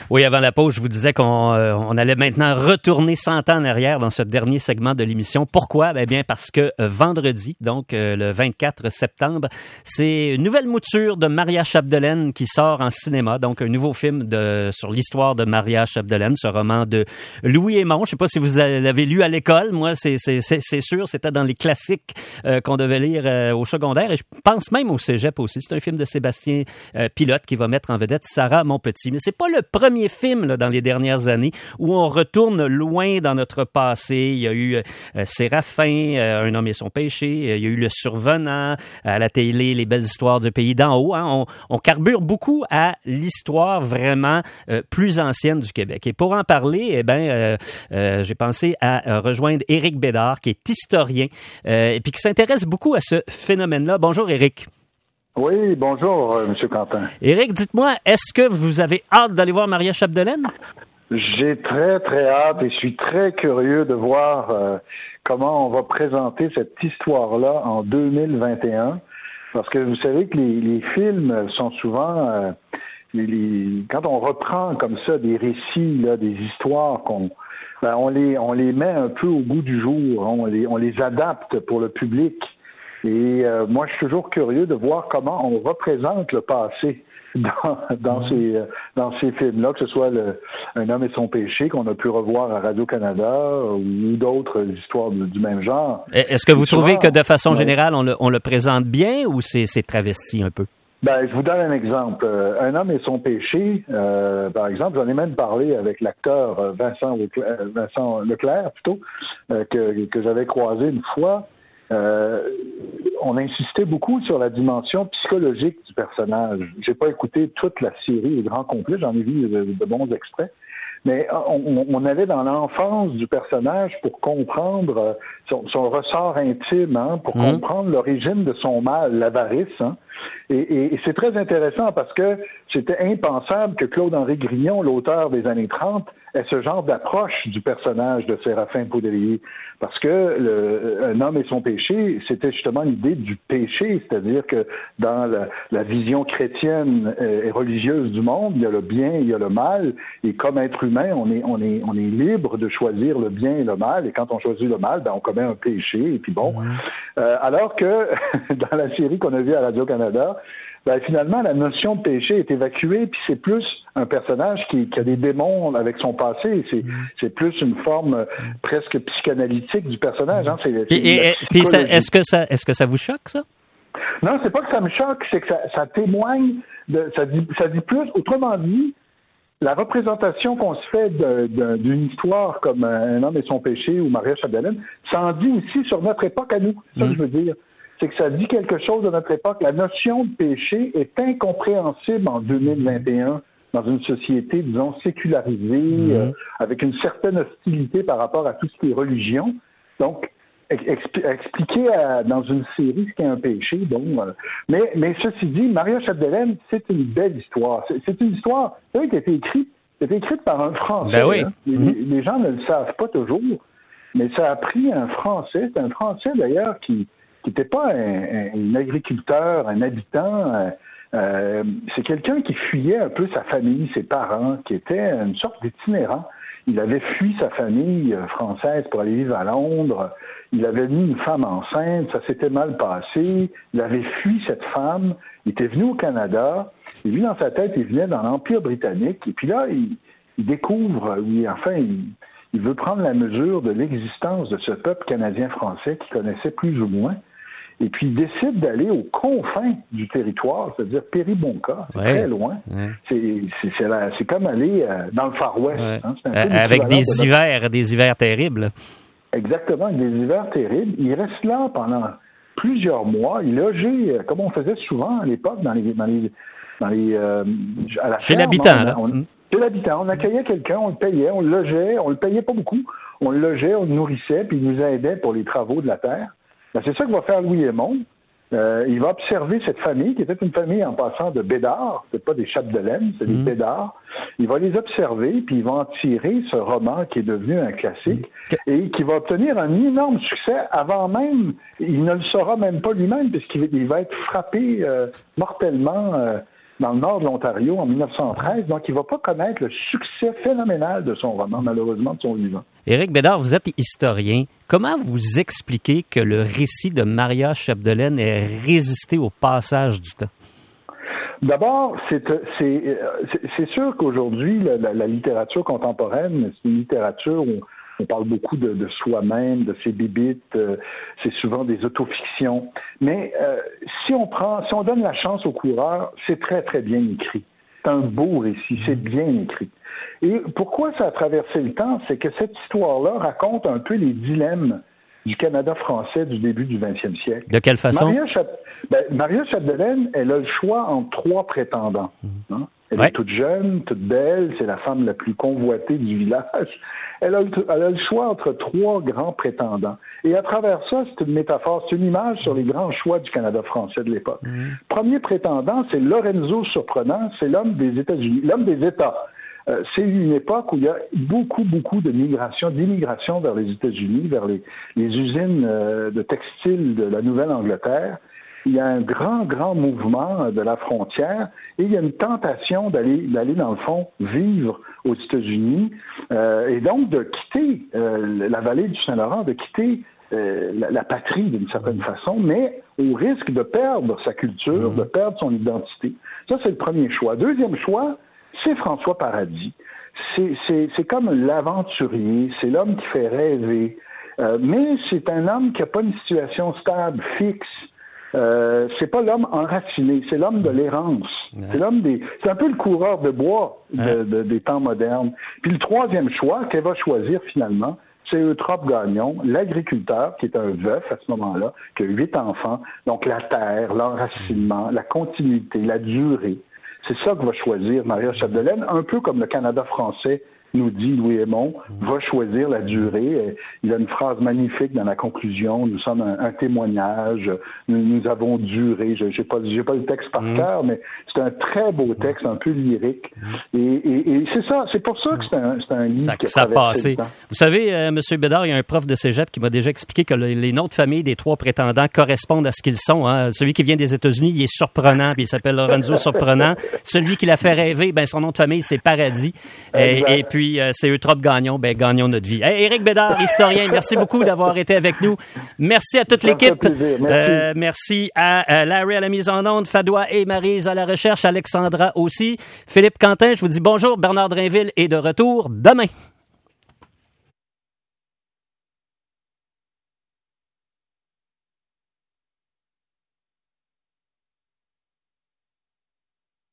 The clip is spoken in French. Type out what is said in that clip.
Oui, avant la pause, je vous disais qu'on allait maintenant retourner 100 ans en arrière dans ce dernier segment de l'émission. Pourquoi? Eh bien, parce que vendredi, donc le 24 septembre, c'est une nouvelle mouture de Maria Chapdelaine qui sort en cinéma. Donc, un nouveau film sur l'histoire de Maria Chapdelaine, ce roman de Louis Hémon. Je ne sais pas si vous l'avez lu à l'école. Moi, c'est sûr, c'était dans les classiques qu'on devait lire au secondaire. Et je pense même au cégep aussi. C'est un film de Sébastien Pilote qui va mettre en vedette Sarah Monpetit. Mais c'est pas le premier film là, dans les dernières années où on retourne loin dans notre passé. Il y a eu Séraphin, Un homme et son péché. Il y a eu Le Survenant, à la télé, Les belles histoires du pays d'en haut. Hein. On carbure beaucoup à l'histoire vraiment plus ancienne du Québec. Et pour en parler, j'ai pensé à rejoindre Éric Bédard, qui est historien et puis qui s'intéresse beaucoup à ce phénomène-là. Bonjour, Éric. Oui, bonjour, M. Quentin. Éric, dites-moi, est-ce que vous avez hâte d'aller voir Maria Chapdelaine? J'ai très, très hâte et je suis très curieux de voir comment on va présenter cette histoire-là en 2021. Parce que vous savez que les films sont souvent... quand on reprend comme ça des récits, là, des histoires, on les met un peu au goût du jour. On les adapte pour le public. Et moi, je suis toujours curieux de voir comment on représente le passé dans ces films-là, que ce soit Un homme et son péché qu'on a pu revoir à Radio-Canada ou d'autres histoires du même genre. Est-ce que vous trouvez que de façon générale, on le présente bien ou c'est travesti un peu? Ben, je vous donne un exemple. Un homme et son péché, par exemple, j'en ai même parlé avec l'acteur Vincent Leclerc, que j'avais croisé une fois. On insistait beaucoup sur la dimension psychologique du personnage. J'ai pas écouté toute la série, les grands complets, j'en ai vu de bons extraits. Mais on allait dans l'enfance du personnage pour comprendre son ressort intime, hein, pour comprendre l'origine de son mal, l'avarice. Hein. Et c'est très intéressant parce que c'était impensable que Claude-Henri Grignon, l'auteur des années 30, ait ce genre d'approche du personnage de Séraphin Poudrier. Parce que Un homme et son péché, c'était justement l'idée du péché, c'est-à-dire que dans la vision chrétienne et religieuse du monde, il y a le bien, il y a le mal, et comme être humain, on est libre de choisir le bien et le mal, et quand on choisit le mal, ben on commet un péché, et puis bon. Alors que dans la série qu'on a vue à Radio-Canada, ben finalement, la notion de péché est évacuée, puis c'est plus un personnage qui a des démons avec son passé. C'est plus une forme presque psychanalytique du personnage. Hein. Est-ce que ça vous choque, ça? Non, c'est pas que ça me choque, c'est que ça témoigne, ça dit plus. Autrement dit, la représentation qu'on se fait d'une histoire comme Un homme et son péché ou Maria Chapdelaine, ça en dit aussi sur notre époque à nous. C'est ça que je veux dire. C'est que ça dit quelque chose de notre époque. La notion de péché est incompréhensible en 2021 dans une société, disons, sécularisée, avec une certaine hostilité par rapport à tout ce qui est religion. Donc, expliquer dans une série ce qu'est un péché, bon. Mais ceci dit, Maria Chapdelaine, c'est une belle histoire. C'est une histoire, qui a été écrite par un Français. Ben oui. Hein. Les gens ne le savent pas toujours, mais ça a pris un Français. C'est un Français, d'ailleurs, qui n'était pas un agriculteur, un habitant. C'est quelqu'un qui fuyait un peu sa famille, ses parents, qui était une sorte d'itinérant. Il avait fui sa famille française pour aller vivre à Londres. Il avait mis une femme enceinte, ça s'était mal passé. Il avait fui cette femme. Il était venu au Canada. Et lui, dans sa tête, il venait dans l'Empire britannique. Et puis là, il découvre, il veut prendre la mesure de l'existence de ce peuple canadien-français qu'il connaissait plus ou moins. Et puis, il décide d'aller aux confins du territoire, c'est-à-dire Péribonka, c'est très loin. Ouais. C'est comme aller dans le Far West. Ouais. Hein, avec des hivers terribles. Exactement, avec des hivers terribles. Il reste là pendant plusieurs mois. Il logeait, comme on faisait souvent à l'époque, à la chez ferme, l'habitant. Chez l'habitant. On accueillait quelqu'un, on le payait, on le logeait, on le payait pas beaucoup. On le logeait, on le nourrissait, puis il nous aidait pour les travaux de la terre. Ben, c'est ça que va faire Louis Hémon. Il va observer cette famille, qui était une famille en passant de Bédard, c'est pas des Chapdelaine, c'est des Bédard. Il va les observer, puis il va en tirer ce roman qui est devenu un classique et qui va obtenir un énorme succès avant même, il ne le saura même pas lui-même, puisqu'il va être frappé mortellement dans le nord de l'Ontario en 1913. Donc, il ne va pas connaître le succès phénoménal de son roman, malheureusement, de son vivant. Éric Bédard, vous êtes historien. Comment vous expliquez que le récit de Maria Chapdelaine ait résisté au passage du temps? D'abord, c'est sûr qu'aujourd'hui, la littérature contemporaine, c'est une littérature où on parle beaucoup de soi-même, de ses bibites, c'est souvent des autofictions. Mais si on donne la chance au coureur, c'est très, très bien écrit. C'est un beau récit, c'est bien écrit. Et pourquoi ça a traversé le temps? C'est que cette histoire-là raconte un peu les dilemmes du Canada français du début du 20e siècle. De quelle façon? Maria Chapdelaine, elle a le choix entre 3 prétendants. Hein? Elle est toute jeune, toute belle, c'est la femme la plus convoitée du village. Elle a le choix entre 3 grands prétendants. Et à travers ça, c'est une métaphore, c'est une image sur les grands choix du Canada français de l'époque. Premier prétendant, c'est Lorenzo Surprenant, c'est l'homme des États-Unis, l'homme des États. C'est une époque où il y a beaucoup d'immigration vers les États-Unis, vers les usines de textiles de la Nouvelle-Angleterre. Il y a un grand mouvement de la frontière et il y a une tentation d'aller dans le fond vivre aux États-Unis et donc de quitter la vallée du Saint-Laurent, de quitter la patrie d'une certaine façon, mais au risque de perdre sa culture, de perdre son identité. Ça, c'est le premier choix. Deuxième choix, c'est François Paradis. C'est comme l'aventurier, c'est l'homme qui fait rêver, mais c'est un homme qui n'a pas une situation stable, fixe. C'est pas l'homme enraciné, c'est l'homme de l'errance. C'est un peu le coureur de bois des temps modernes. Puis le troisième choix qu'elle va choisir finalement, c'est Eutrope Gagnon, l'agriculteur, qui est un veuf à ce moment-là, qui a 8 enfants. Donc la terre, l'enracinement, la continuité, la durée. C'est ça que va choisir Maria Chapdelaine, un peu comme le Canada français nous dit Louis Hémon, va choisir la durée. Il a une phrase magnifique dans la conclusion. Nous sommes un témoignage. Nous avons duré. J'ai pas le texte par cœur, mais c'est un très beau texte, un peu lyrique. Et c'est ça. C'est pour ça que c'est un livre qui a passé. Vous savez, M. Bédard, il y a un prof de cégep qui m'a déjà expliqué que les noms de famille des 3 prétendants correspondent à ce qu'ils sont. Hein. Celui qui vient des États-Unis, il est surprenant, puis il s'appelle Lorenzo Surprenant. Celui qui l'a fait rêver, son nom de famille, c'est Paradis. Et puis, c'est Eutrope Gagnon, gagnons notre vie. Hey, Éric Bédard, historien, merci beaucoup d'avoir été avec nous. Merci à toute l'équipe. Merci à Larry à la mise en onde, Fadois et Maryse à la recherche, Alexandra aussi. Philippe Quentin, je vous dis bonjour. Bernard Drainville est de retour demain.